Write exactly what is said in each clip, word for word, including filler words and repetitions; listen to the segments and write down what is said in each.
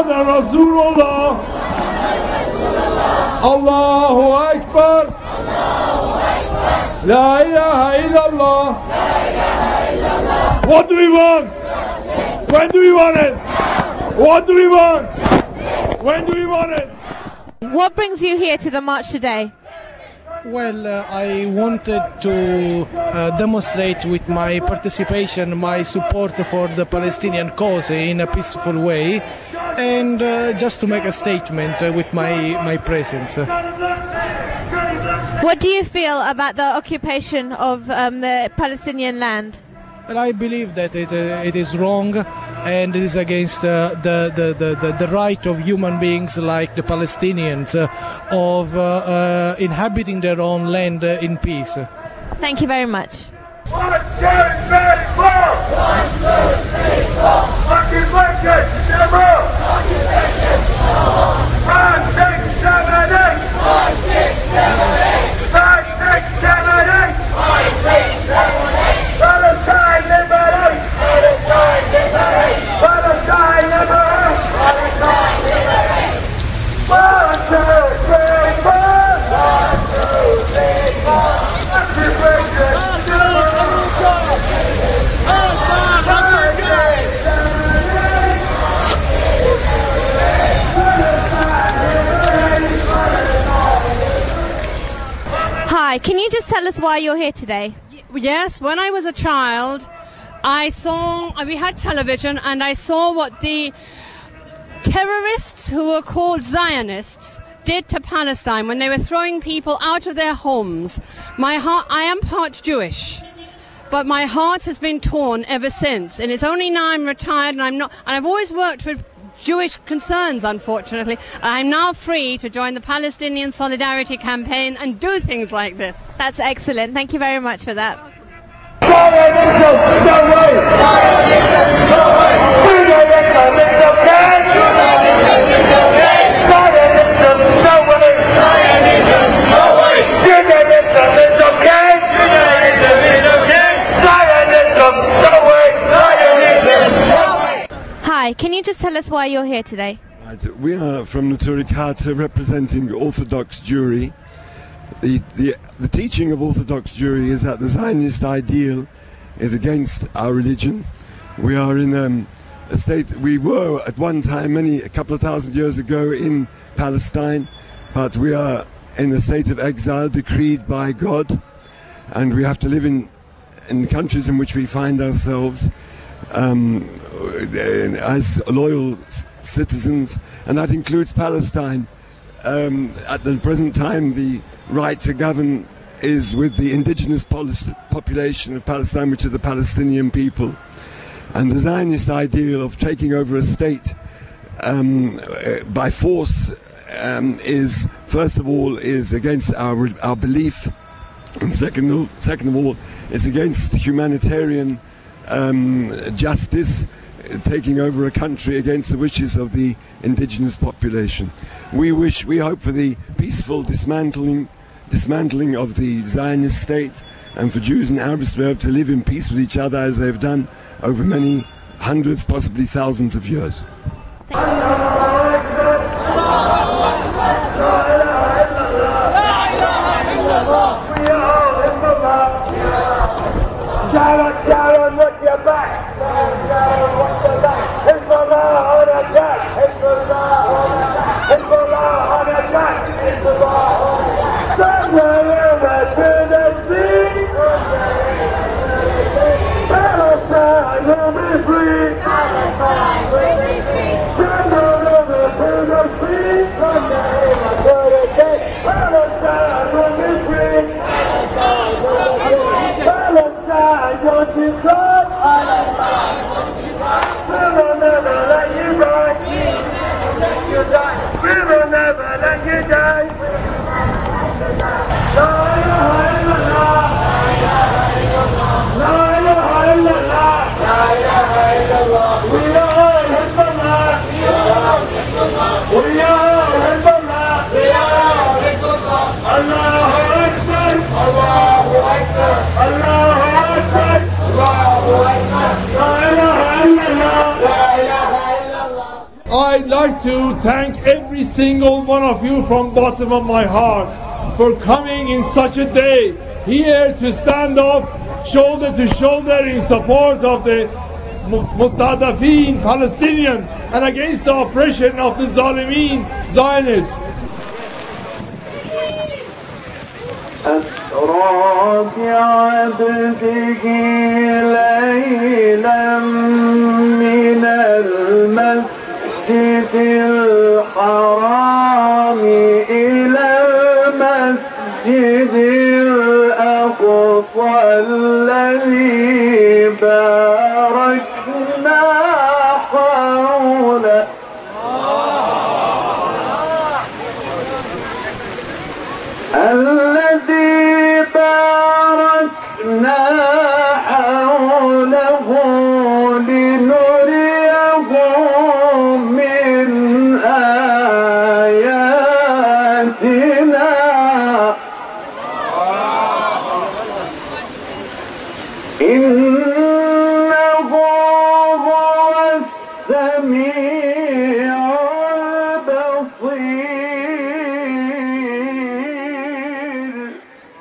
Muhammadan Rasulullah. Allahu Ekber. La ilahe illallah. What do we want? When do we want it? What do we want? When do we want it? What brings you here to the march today? Well, uh, I wanted to uh, demonstrate with my participation my support for the Palestinian cause in a peaceful way, and uh, just to make a statement uh, with my, my presence. What do you feel about the occupation of um, the Palestinian land? Well, I believe that it, uh, it is wrong, and it is against uh, the, the, the, the, the right of human beings like the Palestinians uh, of uh, uh, inhabiting their own land uh, in peace. Thank you very much. One, two, three, four. One, two, three, four. Occupation, never. Occupation, never. Five, six, seven, eight. Five, six, seven, eight. Five, six, seven, eight. Five, six, seven, eight. Palestine, liberate. Palestine, liberate. Palestine, liberate. Palestine, liberate. One, two, three, four. One, two, three, four. Occupation, never. Hi, can you just tell us why you're here today? Yes, when I was a child, I saw, we had television, and I saw what the terrorists who were called Zionists did to Palestine when they were throwing people out of their homes. My heart, I am part Jewish, but my heart has been torn ever since, and it's only now I'm retired, and I'm not, and I've always worked for Jewish concerns, unfortunately. I'm now free to join the Palestinian Solidarity Campaign and do things like this. That's excellent. Thank you very much for that. Zionism, no way! Zionism, no way! Zionism is okay! Zionism is okay! Zionism, no way! Zionism, no way! Zionism is okay! Zionism is okay! Zionism, no way! Zionism, no way! Hi, can you just tell us why you're here today? Right, we are from the Turikata representing Orthodox Jewry. The, the, the teaching of Orthodox Jewry is that the Zionist ideal is against our religion. We are in um, a state, we were at one time, many, a couple of thousand years ago in Palestine, but we are in a state of exile decreed by God, and we have to live in, in countries in which we find ourselves um, as loyal citizens, and that includes Palestine. Um, at the present time, the right to govern is with the indigenous population of Palestine, which are the Palestinian people. And the Zionist ideal of taking over a state um, uh, by force um, is, first of all, is against our, our belief, and second of, second of all, it's against humanitarian um, justice, taking over a country against the wishes of the indigenous population. We wish, we hope for the peaceful dismantling, dismantling of the Zionist state, and for Jews and Arabs to be able to live in peace with each other as they've done over many hundreds, possibly thousands of years. Sharon, Sharon, watch your back! Sharon, Sharon, watch your back! Hezbollah on attack! Hezbollah on attack! Hezbollah on attack! Hezbollah on attack! Somewhere to the sea! Palestine will be free! Palestine will be free! Somewhere to the sea! Somewhere to the sea! Palestine will be free! Palestine will be free! Palestine, don't you cry! Palestine, don't you cry! We will never let you die! We will never let you die! We will never let you die! La ilaha illallah! La ilaha illallah! La ilaha illallah! We are Hezbollah! We are Hezbollah! We are Hezbollah! Allahu Akbar! Allahu Akbar! Allahu Akbar! Allahu like to thank every single one of you from bottom of my heart for coming in such a day here to stand up shoulder to shoulder in support of the Mustadafin Palestinians and against the oppression of the Zalimin Zionists. أسرى بعبده ليلا من المسجد الحرام إلى المسجد الأقصى الذي باركنا حوله الذي باركنا حوله لنريه من آياتنا إنه هو السميع البصير.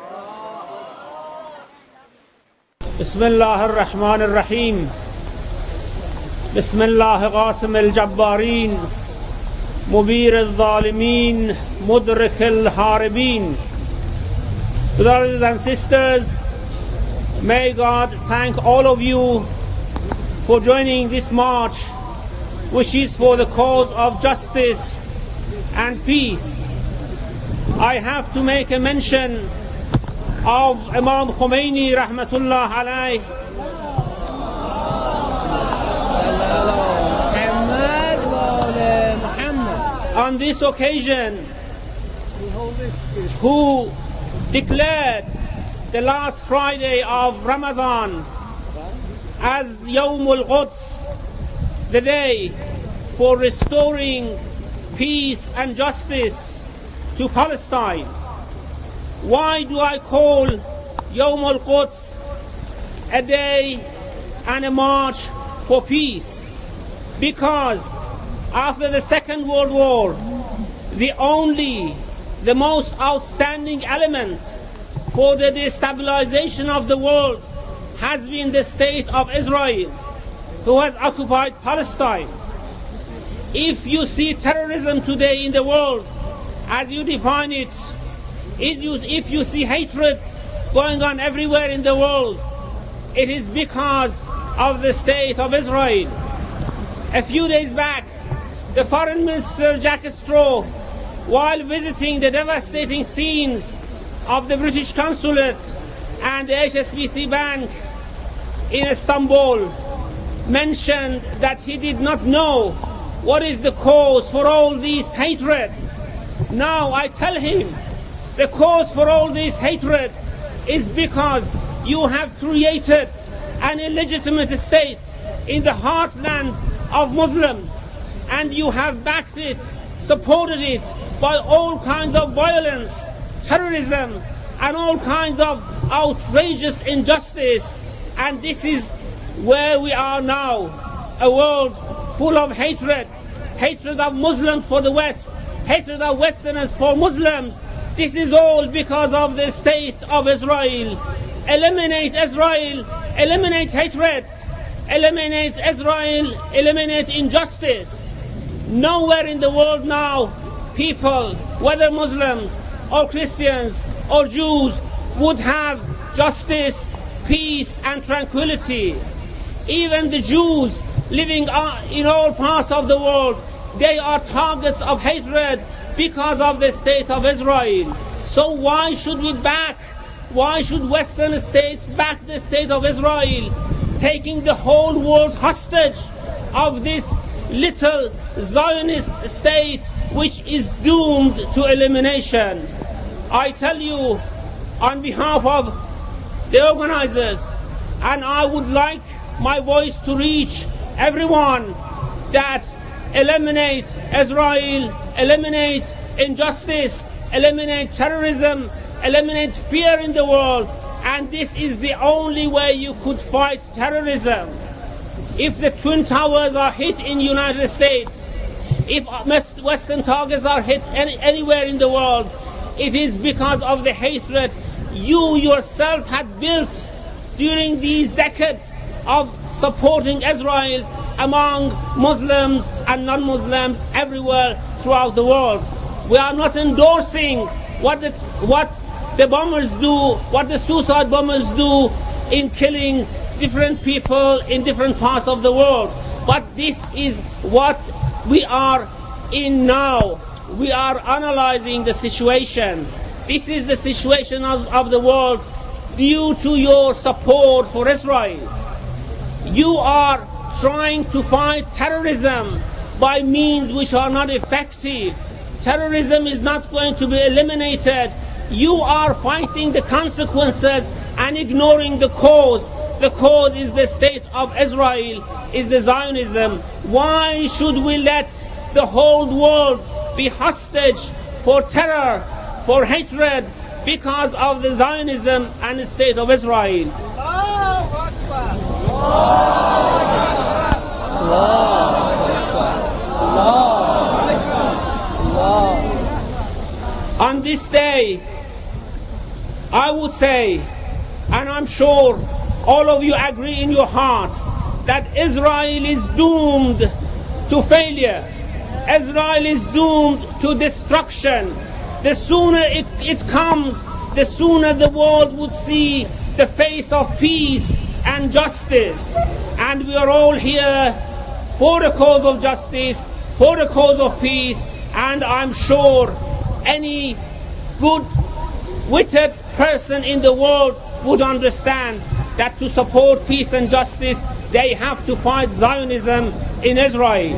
بسم الله الرحمن الرحيم. بسم الله قاسم الجبارين مبير الظالمين مدرك الحاربين. Brothers and sisters, may God thank all of you for joining this march, which is for the cause of justice and peace. I have to make a mention of Imam Khomeini rahmatullah alayh. On this occasion, who declared the last Friday of Ramadan as Yawmul Quds, the day for restoring peace and justice to Palestine. Why do I call Yawmul Quds a day and a march for peace? Because after the Second World War, the only, the most outstanding element for the destabilization of the world has been the state of Israel, who has occupied Palestine. If you see terrorism today in the world, as you define it, if you, if you see hatred going on everywhere in the world, it is because of the state of Israel. A few days back, the Foreign Minister Jack Straw, while visiting the devastating scenes of the British consulate and the H S B C Bank in Istanbul, mentioned that he did not know what is the cause for all this hatred. Now I tell him, the cause for all this hatred is because you have created an illegitimate state in the heartland of Muslims, and you have backed it, supported it by all kinds of violence, terrorism, and all kinds of outrageous injustice. And this is where we are now, a world full of hatred, hatred of Muslims for the West, hatred of Westerners for Muslims. This is all because of the state of Israel. Eliminate Israel, eliminate hatred, eliminate Israel, eliminate injustice. Nowhere in the world now, people, whether Muslims or Christians or Jews, would have justice, peace and tranquility. Even the Jews living in all parts of the world, they are targets of hatred because of the state of Israel. So why should we back, why should Western states back the state of Israel, taking the whole world hostage of this little Zionist state which is doomed to elimination? I tell you on behalf of the organizers, and I would like my voice to reach everyone, that eliminate Israel, eliminate injustice, eliminate terrorism, eliminate fear in the world, and this is the only way you could fight terrorism. If the Twin Towers are hit in the United States, If Western targets are hit any, anywhere in the world, it is because of the hatred you yourself had built during these decades of supporting Israel among Muslims and non-Muslims everywhere throughout the world. We are not endorsing what the, what the bombers do, what the suicide bombers do in killing different people in different parts of the world. But this is what we are in now. We are analyzing the situation. This is the situation of, of the world due to your support for Israel. You are trying to fight terrorism by means which are not effective. Terrorism is not going to be eliminated. You are fighting the consequences and ignoring the cause. The cause is the state of Israel, is the Zionism. Why should we let the whole world be hostage for terror, for hatred, because of the Zionism and the state of Israel? On this day, I would say, and I'm sure all of you agree in your hearts, that Israel is doomed to failure. Israel is doomed to destruction. The sooner it, it comes, the sooner the world would see the face of peace and justice. And we are all here for the cause of justice, for the cause of peace, and I'm sure any good-witted person in the world would understand that to support peace and justice, they have to fight Zionism in Israel.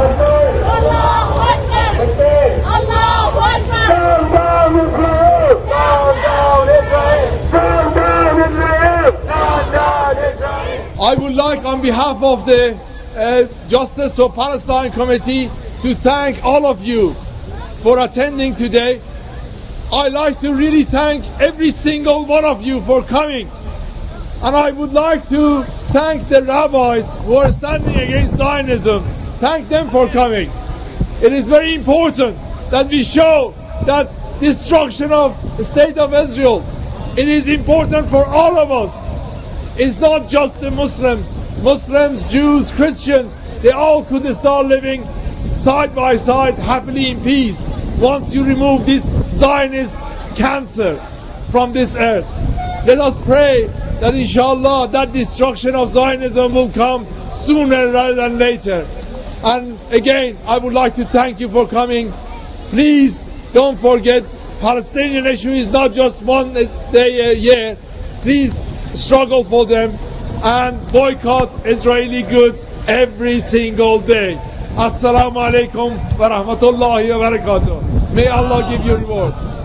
Allahu Akbar! Allahu Akbar! Down, down Israel! Down, down Israel! Down, down Israel! Down, down Israel! I would like, on behalf of the uh, Justice for Palestine Committee, to thank all of you for attending today. I'd like to really thank every single one of you for coming. And I would like to thank the rabbis who are standing against Zionism. Thank them for coming. It is very important that we show that destruction of the state of Israel, it is important for all of us. It's not just the Muslims. Muslims, Jews, Christians, they all could start living side by side happily in peace once you remove this Zionist cancer from this earth. Let us pray that inshallah that destruction of Zionism will come sooner rather than later. And again, I would like to thank you for coming. Please don't forget, Palestinian issue is not just one day a year. Please struggle for them and boycott Israeli goods every single day. Assalamu alaikum wa rahmatullahi wa barakatuh. May Allah give you reward.